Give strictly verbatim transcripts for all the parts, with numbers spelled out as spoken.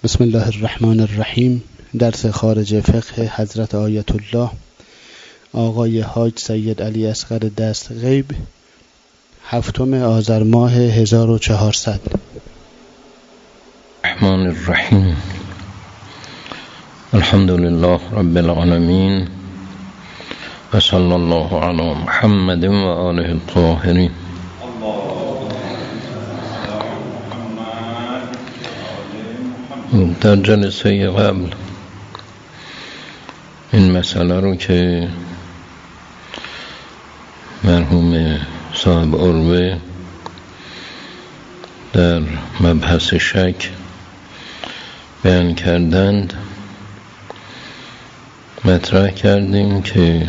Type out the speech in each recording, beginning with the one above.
بسم الله الرحمن الرحیم. درس خارج فقه حضرت آیت الله آقای حاج سید علی اصغر دست غیب، هفتم آذر ماه هزار و چهارصد. الرحمن الرحیم. الحمد لله رب العالمین و صلی الله علی محمد و آله الطاهرین. در جلسه قبل این مسئله رو که مرحوم صاحب عروه در مبحث شک بیان کردند مطرح کردیم که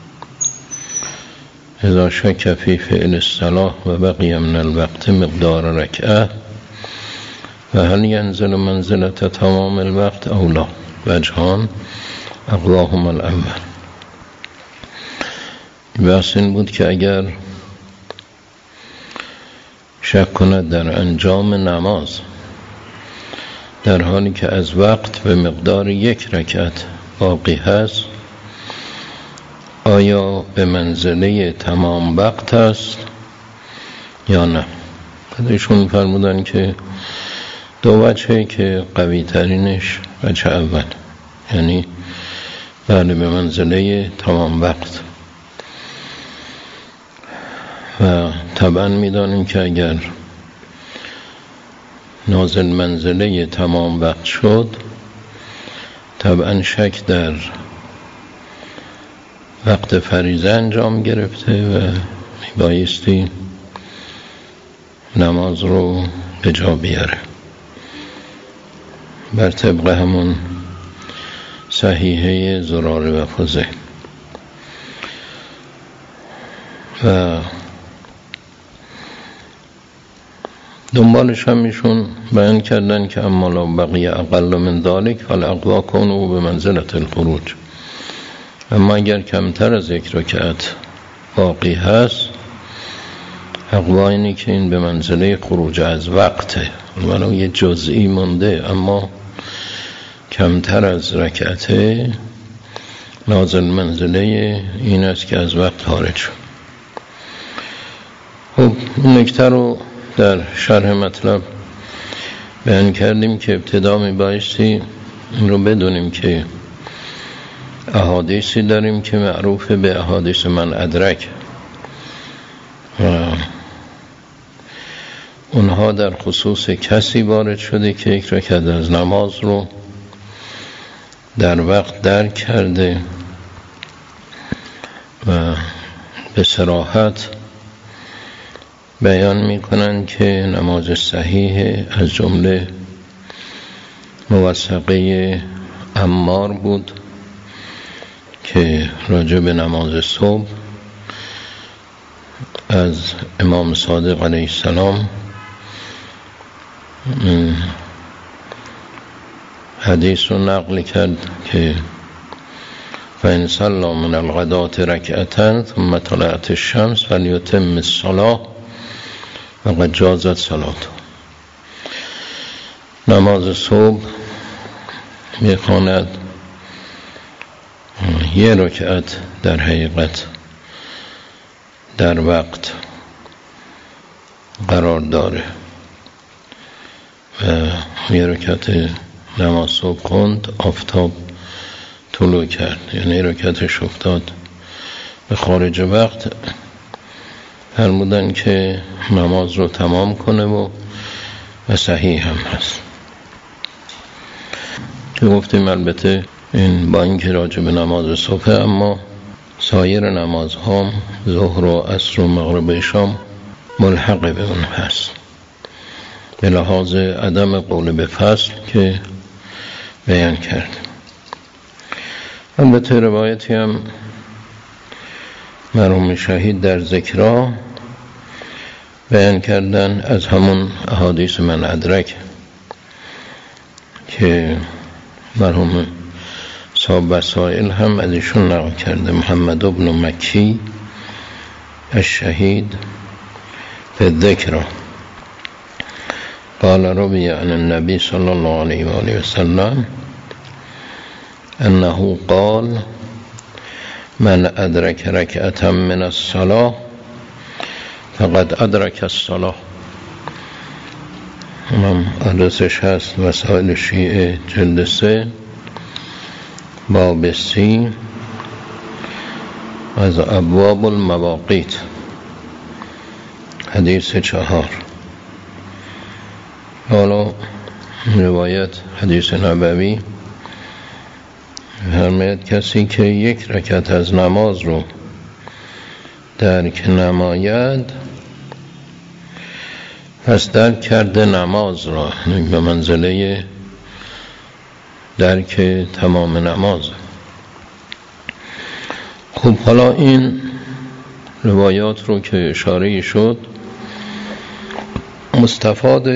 اذا شک فی فعل الصلاة و بقی من الوقت مقدار رکعه و هل ینزل منزلت تمام الوقت او لا، وجهان اقواهم الاول. بحث این بود که اگر شک کند در انجام نماز در حالی که از وقت به مقدار یک رکعت باقی هست، آیا به منزله تمام وقت است یا نه؟ ایشون فرمودن که دو وجهی که قوی ترینش وجه اول، یعنی بله به منزله تمام وقت. و طبعا میدانیم که اگر نازل منزله تمام وقت شد، طبعا شک در وقت فریضه انجام گرفته و میبایستی نماز رو به جا بیاره بر طبق همون صحیحه زراره و فزه. و دنبالش هم میشون بیان کردن که اما لو بقی اقل من ذالک فالاقوا کنوا به منزلت الخروج، اما اگر کمتر از یک رکعت باقی هست، اقوا اینی که این به منزله خروج از وقته، ولو یه جزئی مونده اما کمتر از رکعته، نازل منزله این است که از وقت خارج شد. خب این نکته رو در شرح مطلب بیان کردیم که ابتدا میبایستی این رو بدونیم که احادیثی داریم که معروف به احادیث من ادرک و اونها در خصوص کسی وارد شده که یک رکعت از نماز رو در وقت درک کرده و به صراحت بیان میکنن که نماز صحیح از جمله موثقه عمار بود که راجع به نماز صبح از امام صادق علیه السلام حدیث رو نقل کرد که فإن صلى من الغداة ركعتين ثم طلعت الشمس فليتم الصلاة وقد جازت صلاته. نماز صبح میخواند یه رکعت در حقیقت در وقت قرار داره و یه رکعت نماز صبح خوند، آفتاب طلوع کرد، یعنی رکعتش افتاد به خارج وقت، فرمودن که نماز رو تمام کنه و و صحیح هم هست. که گفتیم البته این با اینکه راجع به نماز صبح، اما سایر نمازها ظهر و عصر و مغرب و شام ملحق به اون هست، به لحاظ عدم قول به فصل که بیان کرد. البته روایتی هم مرحوم شهید در ذکرها بیان کردن از همون احادیث من ادرک که مرحوم صاحب وسائل هم از ایشون نقل کرده، محمد ابن مکی الشهید به ذکرها قال روی عن النبی صلی الله علیه و آله و سلم انه قال من ادرک رکعتا من الصلاة فقد ادرک الصلاة. اونم آدرسش هست وسائل شیعه جلد سه باب سی از ابواب المواقیت حدیث چهار. حالا روایت حدیث نبوی فرماید کسی که یک رکعت از نماز رو درک نماید پس درک کرده نماز را، به منزله درک تمام نماز. خب حالا این روایات رو که اشاره شد مستفاد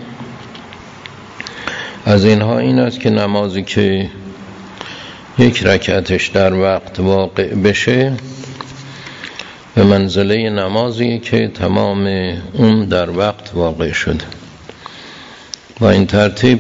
از اینها این است که نمازی که یک رکعتش در وقت واقع بشه به منزله نمازی که تمام اون در وقت واقع شده. و این ترتیب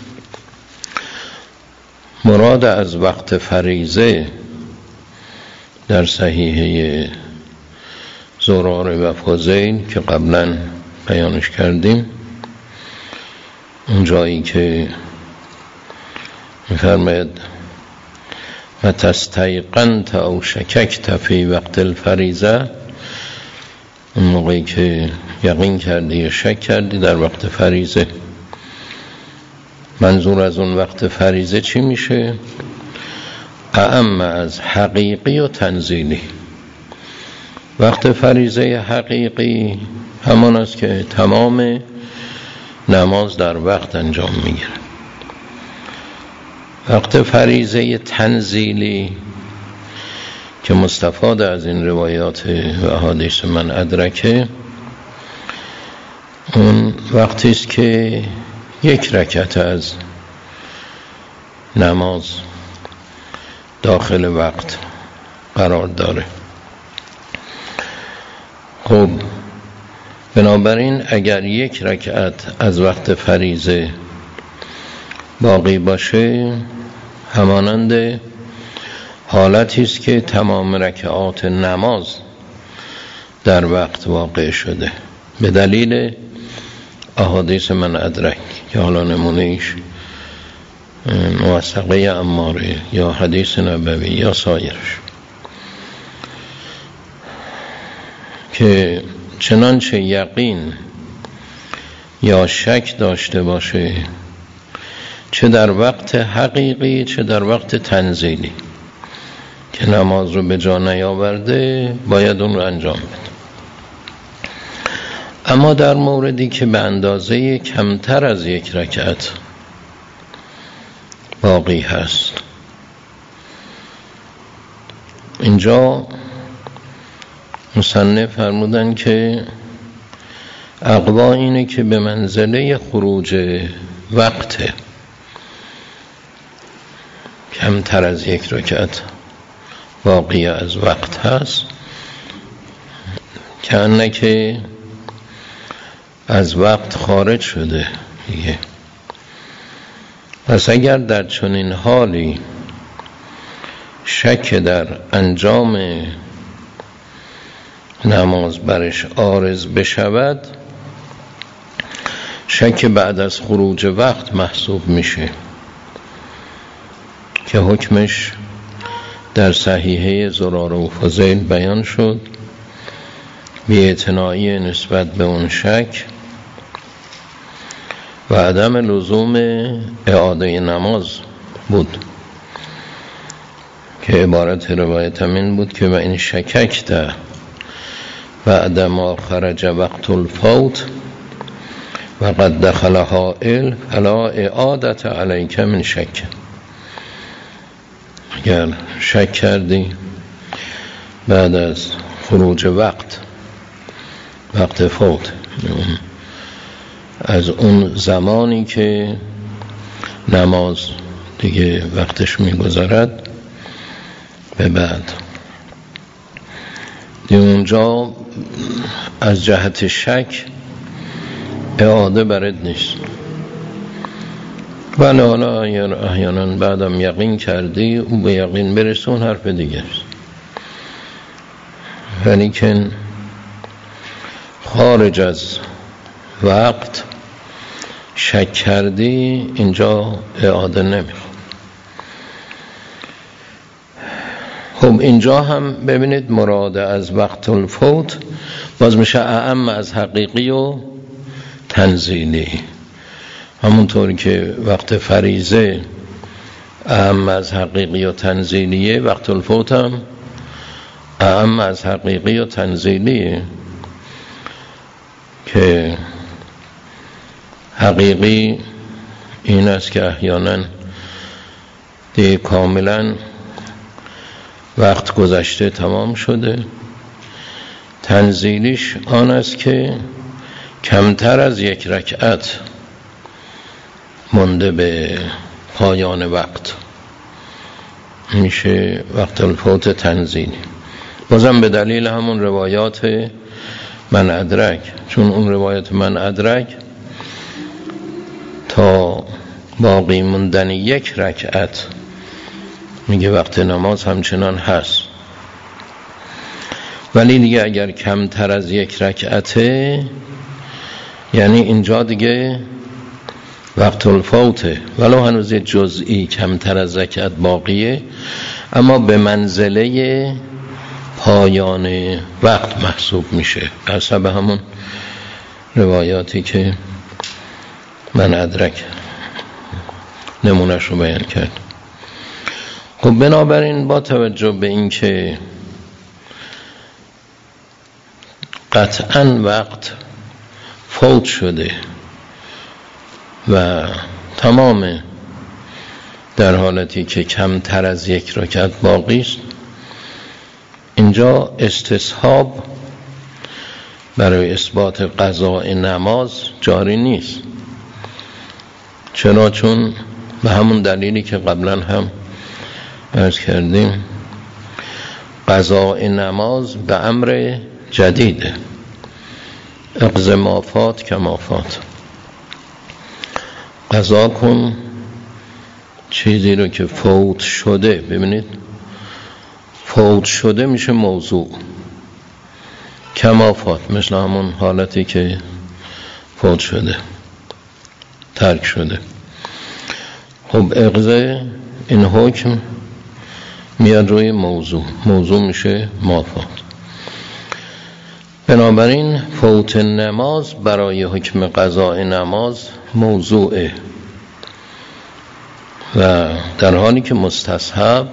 مراد از وقت فریضه در صحیحه زراره و فضیل که قبلا بیانش کردیم، اون جایی که می‌فرماید و تستیقنت او شککت فی وقت الفریضه، اون موقعی که یقین کردی یا شک کردی در وقت فریضه. منظور از اون وقت فریضه چی میشه؟ اعم از حقیقی و تنزیلی. وقت فریضه حقیقی همان است که تمام نماز در وقت انجام میگیره. وقت فریضه تنزیلی که مستفاد از این روایات و احادیث من ادرکه، اون وقتی است که یک رکعت از نماز داخل وقت قرار داره. خب بنابراین اگر یک رکعت از وقت فریضه باقی باشه همانند حالتی است که تمام رکعات نماز در وقت واقع شده به دلیل احادیث من ادرک که حالا نمونهش موثقه اماره یا حدیث نبوی یا سایرش، که چنانچه یقین یا شک داشته باشه چه در وقت حقیقی چه در وقت تنزیلی که نماز رو به جا نیاورده باید اون رو انجام بده. اما در موردی که به اندازه کمتر از یک رکعت باقی هست، اینجا مصنف فرمودن که اقوا اینه که به منزله خروج وقت کمتر از یک رکعت باقی از وقت هست که انه که از وقت خارج شده دیگه. پس اگر در چنین حالی شک در انجام نماز برش عارض بشود، شک بعد از خروج وقت محسوب میشه که حکمش در صحیحه زراره و فضیل بیان شد. بی‌اعتنایی نسبت به اون شک و عدم لزوم اعاده نماز بود که عبارت روایت همین بود که و این شککت بعد ما خرج وقت الفوت و قد دخل حائل فلا اعادت علیک من شک. اگر شک کردی بعد از خروج وقت وقت فوت از اون زمانی که نماز دیگه وقتش میگذرد به بعد دیگه اونجا از جهت شک اعاده برد نیست. ولی حالا احیانا بعدم یقین کردی او به یقین برسون حرف دیگه است. ولی که خارج از وقت شک کردی اینجا اعاده نمیخواد. خب اینجا هم ببینید مراد از وقت الفوت باز میشه اعم از حقیقی و تنزیلی. همونطور که وقت فریضه اعم از حقیقی و تنزیلیه، وقت الفوت هم اعم از حقیقی و تنزیلیه که حقیقی این است که احیانا دیگه کاملا وقت گذشته تمام شده. تنزیلیش آن است که کمتر از یک رکعت مونده به پایان وقت، میشه وقت الفوت تنزیلی. بازم به دلیل همون روایات من ادرک، چون اون روایت من ادرک تا باقی موندن یک رکعت میگه وقت نماز همچنان هست. ولی دیگه اگر کمتر از یک رکعته یعنی اینجا دیگه وقت الفوته، ولو هنوز جزئی کمتر از رکعت باقیه، اما به منزله پایان وقت محسوب میشه حسب همون روایاتی که من ادرک نمونهش رو بیان کرد. خب بنابراین با توجه به این که قطعاً وقت فوت شده و تمام در حالتی که کمتر از یک رکعت باقی است، اینجا استصحاب برای اثبات قضاء نماز جاری نیست. چرا؟ چون به همون دلیلی که قبلا هم عرض کردیم قضاء نماز به امر جدیده، اقض ما فات کما فات. قضا کن چیزی رو که فوت شده. ببینید فوت شده میشه موضوع، کما فات مثل همون حالتی که فوت شده، ترک شده. خب اقض این حکم میاد روی موضوع، موضوع میشه ما فات. بنابراین فوت نماز برای حکم قضاء نماز موضوعه و در حالی که مستصحب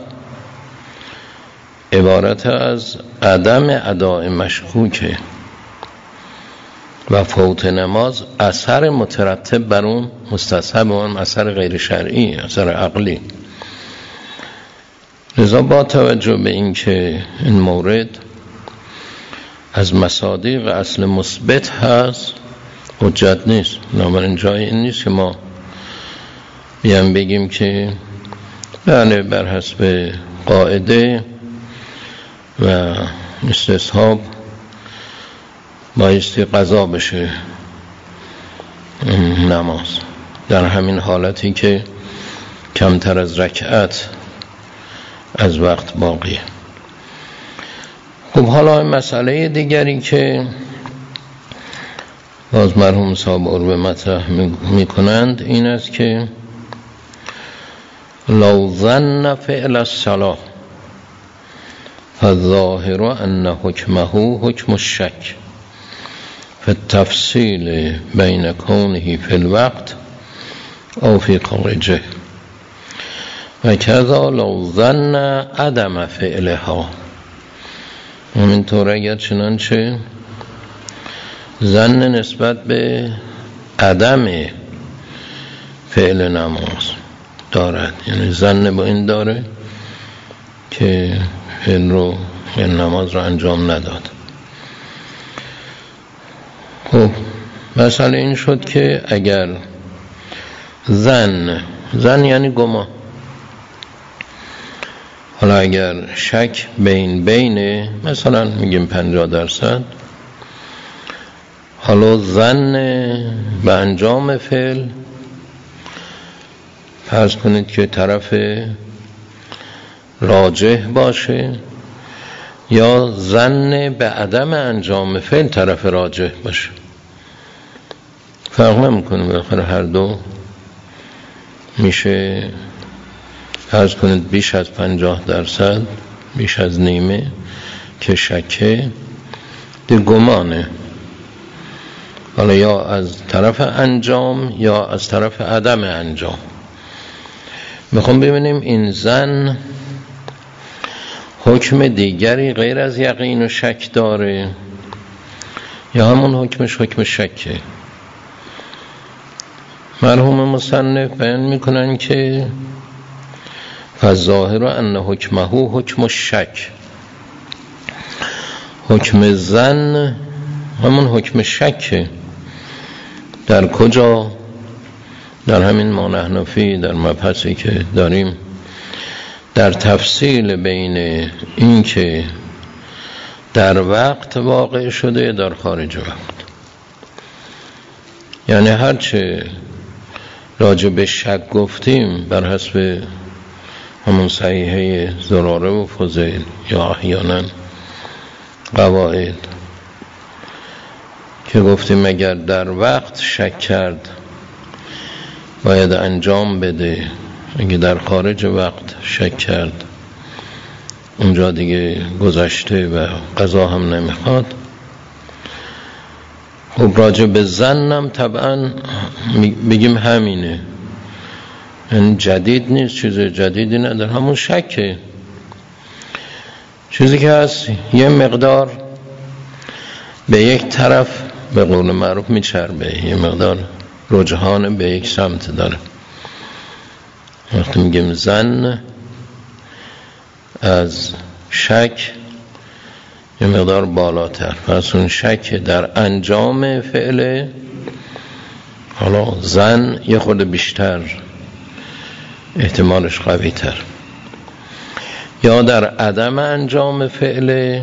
عبارت از عدم اداء مشکوکه و فوت نماز اثر مترتب بر اون مستصحب، اون اثر غیر شرعی، اثر عقلی. لذا با توجه به این که این مورد از مصادیق اصل مثبت هست حجت نیست. بنابراین جای این نیست که ما بیان بگیم که بله بر حسب قاعده و استصحاب بایستی قضا بشه نماز در همین حالتی که کمتر از رکعت از وقت باقیه. خب حالا مسئله دیگری که باز مرحوم صاحب عروه مطرح می کنند این است که لو ظن فعل الصلاة فالظاهر ان حکمه حکم الشک فی التفصیل بین کونه فی الوقت او فی خارجه و کذا لو ظن عدم فعلها. همینطور اگر چنانچه ظن نسبت به عدم فعل نماز دارد، یعنی ظن با این داره که فعل رو فعل نماز رو انجام نداد. خب مسئله این شد که اگر ظن ظن یعنی گمان، حالا اگر شک بین بین مثلا میگیم پنجاه درصد، حالا ظن به انجام فعل، فرض کنید که طرف راجح باشه، یا ظن به عدم انجام فعل طرف راجح باشه، فرق نمیکنه، بالاخره هر دو میشه. فرض کنید بیش از پنجاه درصد، بیش از نیمه که شکه، ده گمانه، حالا یا از طرف انجام یا از طرف عدم انجام. میخوام ببینیم این ظن حکم دیگری غیر از یقین و شک داره یا همون حکمش حکم شکه. مرحوم مصنف بیان میکنن که فالظاهر ان حکمه حکم شک، حکم ظن همون حکم شکه. در کجا؟ در همین ما نحن فی، در مبحثی که داریم در تفصیل بین این که در وقت واقع شده در خارج وقت. یعنی هرچه راجع به شک گفتیم بر حسب همون صحیحه زراره و فضیل یا احیانا قواعد که گفتیم اگر در وقت شک کرد باید انجام بده، اگه در خارج وقت شک کرد اونجا دیگه گذشته و قضا هم نمیخواد. خب راجع به ظنم طبعا بگیم همینه، این جدید نیست، چیز جدیدی نداره، همون شکه. چیزی که هست یه مقدار به یک طرف به قول معروف میچربه، یه مقدار رجحان به یک سمت داره. وقتی میگیم ظن از شک یه مقدار بالاتر، پس اون شک در انجام فعل، حالا ظن یه خورده بیشتر، احتمالش قوی تر. یا در عدم انجام فعل،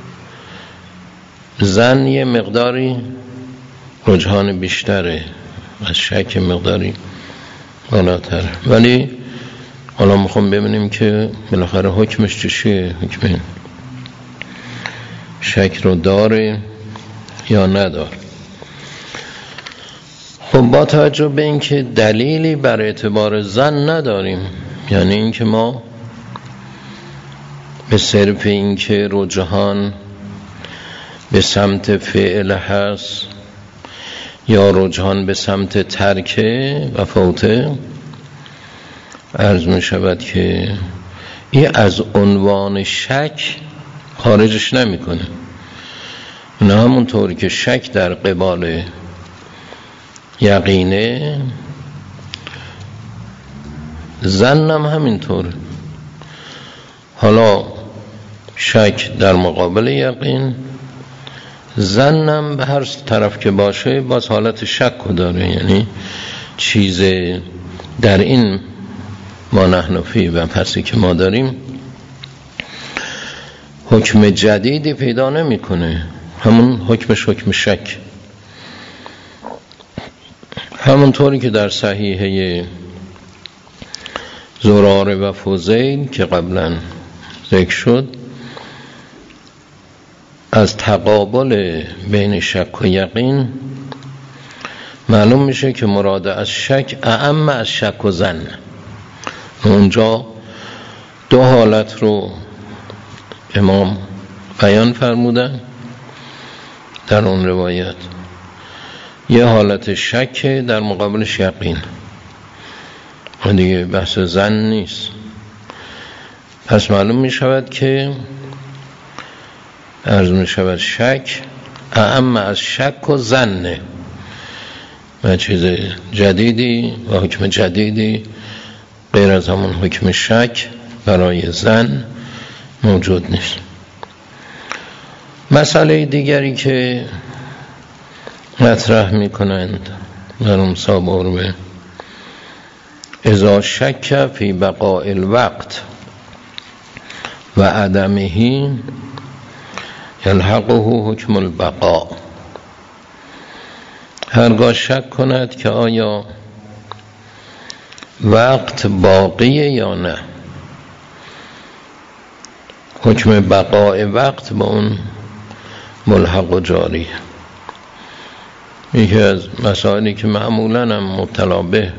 ظن یه مقداری رجحان بیشتره، از شک مقداری بالاتر. ولی حالا میخوام ببینیم که بالاخره حکمش چیه، حکم شک رو داره یا نداره. خب با توجه به اینکه دلیلی بر اعتبار ظن نداریم، یعنی اینکه ما به صرف اینکه رجحان به سمت فعل هست یا رجحان به سمت ترکه و فوته، عرض می شود که این از عنوان شک خارجش نمی کنه. نه همونطوری که شک در قبال یقینه، ظنم همینطوره. حالا شک در مقابل یقین، ظنم به هر طرف که باشه باز حالت شک داره. یعنی چیز در این ما نحن فی و پسی که ما داریم حکم جدیدی پیدا نمی کنه، همون حکمش حکم شک. همونطوری که در صحیحه زراره و فضیل که قبلا ذکر شد، از تقابل بین شک و یقین معلوم میشه که مراد از شک اعم از شک و ظن. اونجا دو حالت رو امام بیان فرمودن در اون روایت. یه حالت شک در مقابلش یقین، و دیگه بحث ظن نیست. پس معلوم می شود که عرض می شود شک اعم از شک و ظنه، و چیز جدیدی و حکم جدیدی غیر از همون حکم شک برای ظن موجود نیست. مسئله دیگری که مطرح می کنند در اون سابقه، اذا شک فی بقاء الوقت و عدمه یلحقه حکم البقاء. هرگاه شک کند که آیا وقت باقیه یا نه، حکم بقای وقت با اون ملحق و جاریه. یکی از مسائلی که معمولاً هم مبتلا به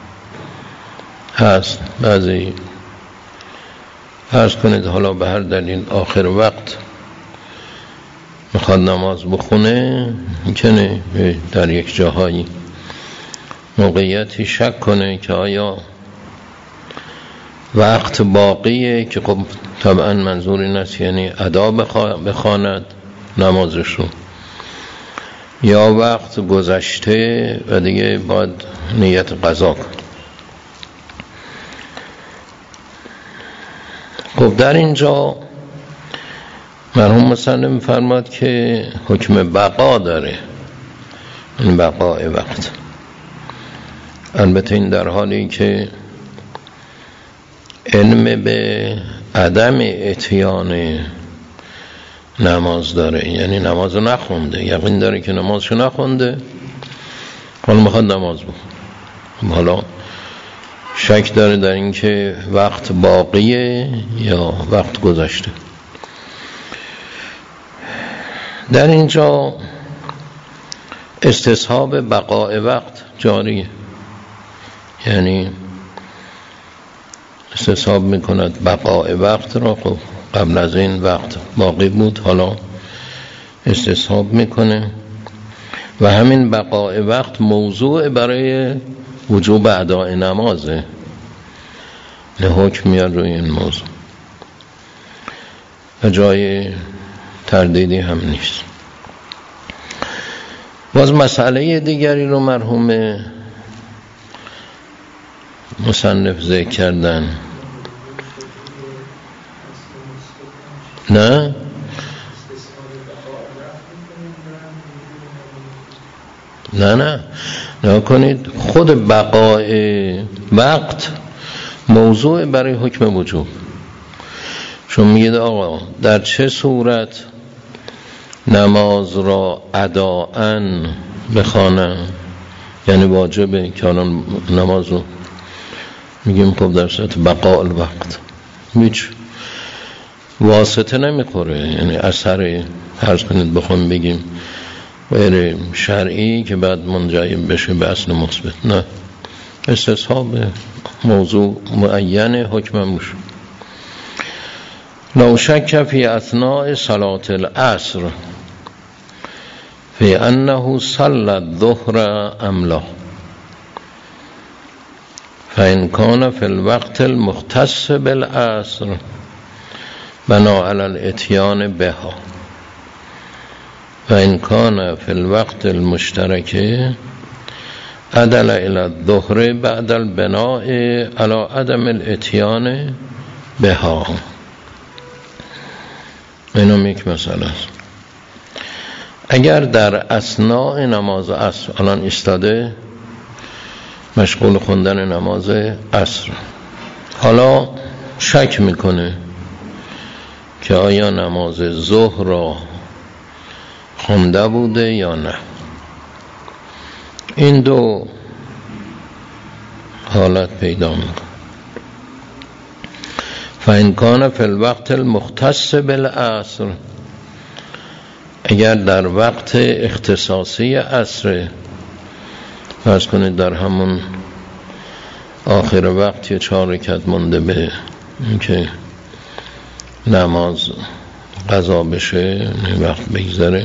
هست، بعضی فرض کنید حالا به هر دلیل آخر وقت میخواد نماز بخونه، میکنه در یک جاهایی موقعیتی شک کنه که آیا وقت باقیه، که خب طبعا منظور این است یعنی ادا بخواند نمازشو، یا وقت گذشته و دیگه باید نیت قضا کن. خب در اینجا مرحوم مصنف می‌فرماد که حکم بقا داره، این بقای وقت. البته این در حالی که علم به عدم اتیان نماز داره، یعنی نماز رو نخونده، یقین داره که نمازشو نخونده، حالا میخواد نماز بخونه، حالا شک داره در این که وقت باقیه یا وقت گذشته. در اینجا استصحاب بقای وقت جاریه، یعنی استصحاب میکند بقای وقت را. خب قبل از این وقت باقی بود، حالا استصحاب میکنه و همین بقای وقت موضوع برای وجوب اداء نمازه، نه حکم میاد روی این موضوع و جای تردیدی هم نیست. باز مسئله دیگری رو مرحوم مصنف ذکر کردن. نه نه نه نه کنید، خود بقای وقت موضوع برای حکم وجوب. چون میگید آقا در چه صورت نماز را اداءً بخوانم، یعنی واجبه که الان نماز رو میگیم خب در صورت بقاء الوقت هیچ واسطه نمیخوره، یعنی اثر فرض کنید بخوام بگیم غیر شرعی که بعد منجر بشه به اصل مثبت، نه، استصحاب موضوع معین حکم میشه. لو شک فی اثناء صلاة العصر فی انه صلی الظهر ام لا، فإن كان في الوقت المختص بالعصر بنا على الاتيان بها، وإن كان في الوقت المشترك عدل إلى الظهر بعد البناء على عدم الاتيان بها. اینم یک مسئله است. اگر در اثناء نماز عصر الان ایستاده مشغول خوندن نماز عصر، حالا شک میکنه که آیا نماز ظهر را خونده بوده یا نه. این دو حالت پیدا میکنه. فإن كان في الوقت المختص بالعصر، اگر در وقت اختصاصی عصر، فرض کنید در همون آخر وقت یه چهار رکعت مونده به اینکه نماز قضا بشه، وقت بگذره،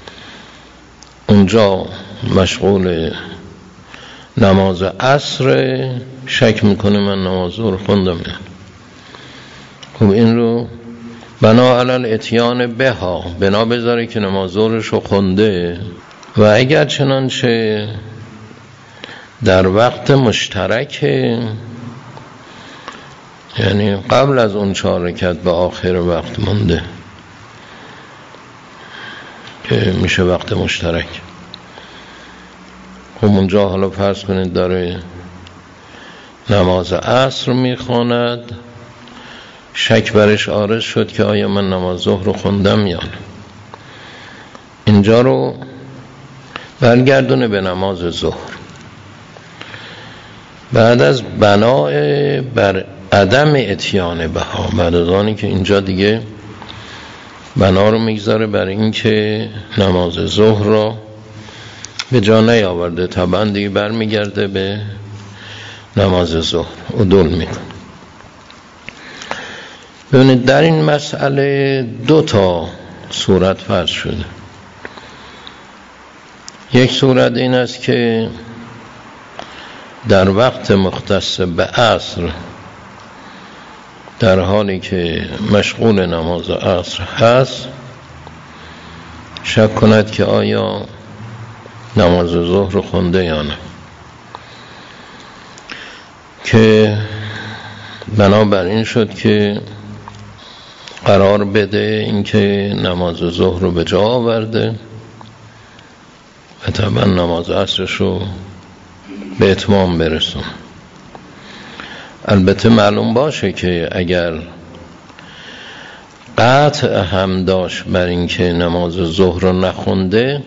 اونجا مشغول نماز عصر، شک میکنه من نماز رو خوندم. خب این رو بنا علی الاتیان بها، بنا بذاره که نماز رو خونده. و اگر چنانچه در وقت مشترک، یعنی قبل از اون چهار رکعت به آخر وقت مونده که میشه وقت مشترک، خب اونجا حالا فرض کنید داره نماز عصر میخواند، شک برش عارض شد که آیا من نماز ظهر رو خوندم یا نه. اینجا رو برگردونه به نماز ظهر. بعد از بناء بر عدم اتیان بها، بعد از آنی که اینجا دیگه بنا رو میگذاره بر این که نماز ظهر رو به جا نیاورده، طبعا دیگه برمیگرده به نماز ظهر عدول میکنه. ببینید در این مسئله دو تا صورت فرض شده. یک صورت این است که در وقت مختص به عصر، در حالی که مشغول نماز عصر هست، شک کند که آیا نماز ظهر رو خونده یا نه، که بنابراین شد که قرار بده اینکه نماز ظهر رو به جا آورده و طبعا نماز عصرش رو به اتمام برسون. البته معلوم باشه که اگر قطع هم داشت بر اینکه نماز ظهر رو نخونده،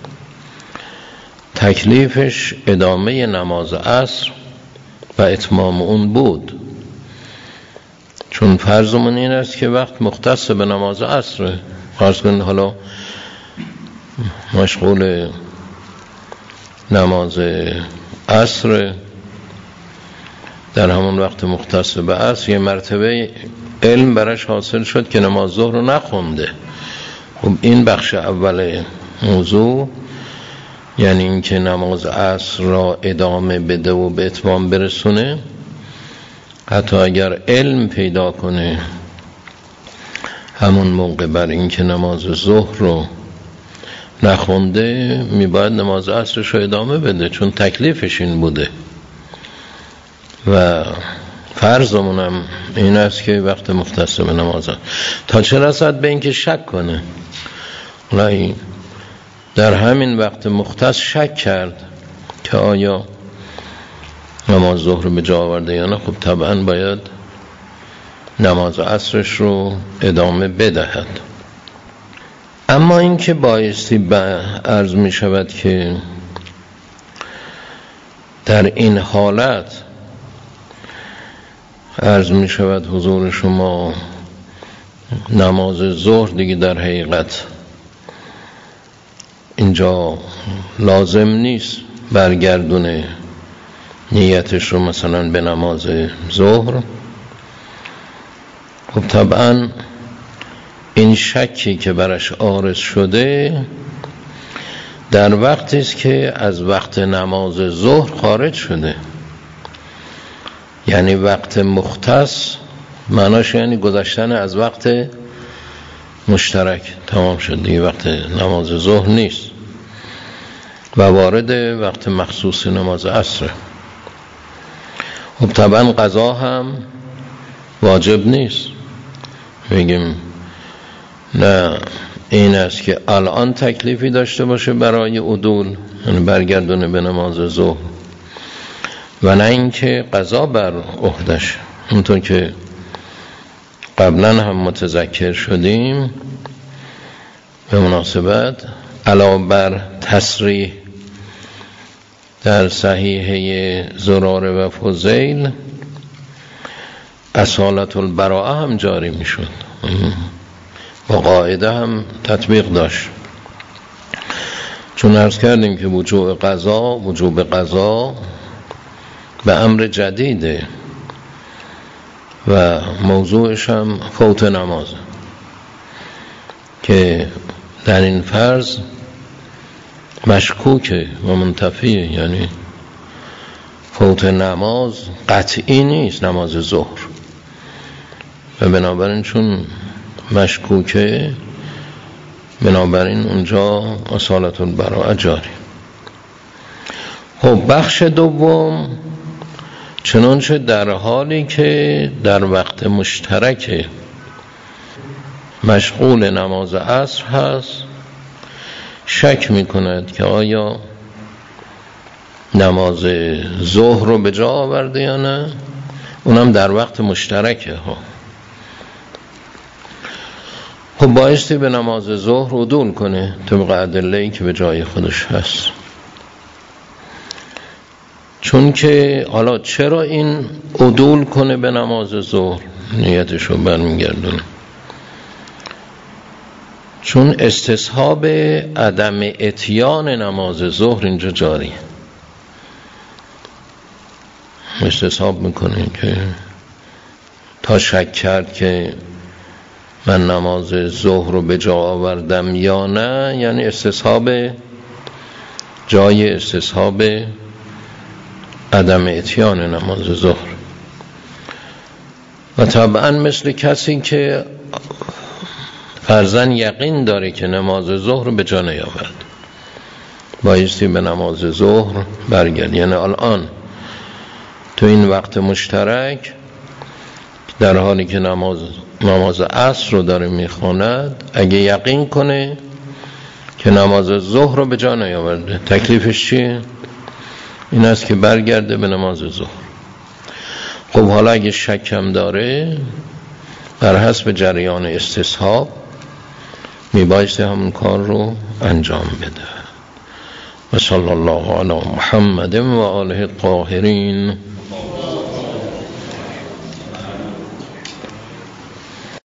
تکلیفش ادامه نماز عصر و اتمام اون بود، چون فرضمون این است که وقت مختص به نماز عصره. فرض کنید حالا مشغول نماز عصر، در همون وقت مختص به عصر یه مرتبه علم برش حاصل شد که نماز ظهر رو نخونده. خب این بخش اول موضوع، یعنی این که نماز عصر را ادامه بده و به اتمام برسونه، حتی اگر علم پیدا کنه همون موقع بر این که نماز ظهر رو نخونده، میباید نماز عصرش رو ادامه بده، چون تکلیفش این بوده. و فرضمونم این است که وقت مختص به نماز عصر، تا چه رسد به این که شک کنه، لای در همین وقت مختص شک کرد که آیا نماز ظهر رو به جا آورده یا نه، خب طبعا باید نماز عصرش رو ادامه بدهد. اما این که بایستی به عرض می شود که در این حالت عرض می شود حضور شما نماز ظهر دیگه در حقیقت اینجا لازم نیست برگردونه نیتش رو مثلا به نماز ظهر. خب طبعا این شکی که برش عارض شده در وقتی است که از وقت نماز ظهر خارج شده، یعنی وقت مختص معناش یعنی گذشتن از وقت مشترک تمام شد دیگه، وقت نماز ظهر نیست و وارد وقت مخصوص نماز عصر. خب طبعا قضا هم واجب نیست، بگیم نه این است که الان تکلیفی داشته باشه برای عدول، یعنی برگردونه به نماز ظهر، و نه اینکه قضا بر عهدش. اونطور که قبلا هم متذکر شدیم به مناسبت علاوه بر تصریح در صحیحه زراره و فضیل، اصالت البراءه هم جاری می شد و قاعده هم تطبیق داشت، چون عرض کردیم که وجوب قضا وجوب قضا به امر جدیده و موضوعش هم فوت نماز، که در این فرض مشکوکه و منتفیه، یعنی فوت نماز قطعی نیست، نماز ظهر، و بنابراین چون مشکوکه بنابراین اونجا اصالت البراءه جاری. خب بخش دوم، چنانچه در حالی که در وقت مشترک مشغول نماز عصر هست، شک میکند که آیا نماز ظهر رو به جا آورده یا نه، اونم در وقت مشترکه ها. خب بایستی به نماز ظهر عدول کنه طبق ادله‌ای که به جای خودش هست. چون که حالا چرا این عدول کنه به نماز ظهر نیتشو برمیگردونه؟ چون استصحاب عدم اتیان نماز ظهر اینجا جاریه. استصحاب میکنه که تا شک کرد که من نماز ظهر رو به جا آوردم یا نه، یعنی استصحاب جای استصحاب عدم اتیان نماز ظهر. و طبعا مثل کسی که فرضاً یقین داره که نماز ظهر رو به جا نیاورد، بایستی به نماز ظهر برگرد. یعنی الان تو این وقت مشترک در حالی که نماز نماز عصر رو داره میخواند، اگه یقین کنه که نماز ظهر رو به جا نیاورده، تکلیفش چیه؟ این است که برگرده به نماز ظهر. خب حالا اگه شکم داره، بر حسب جریان استصحاب میبایسته همون کار رو انجام بده. و صلی الله علی محمد و آله الطاهرین.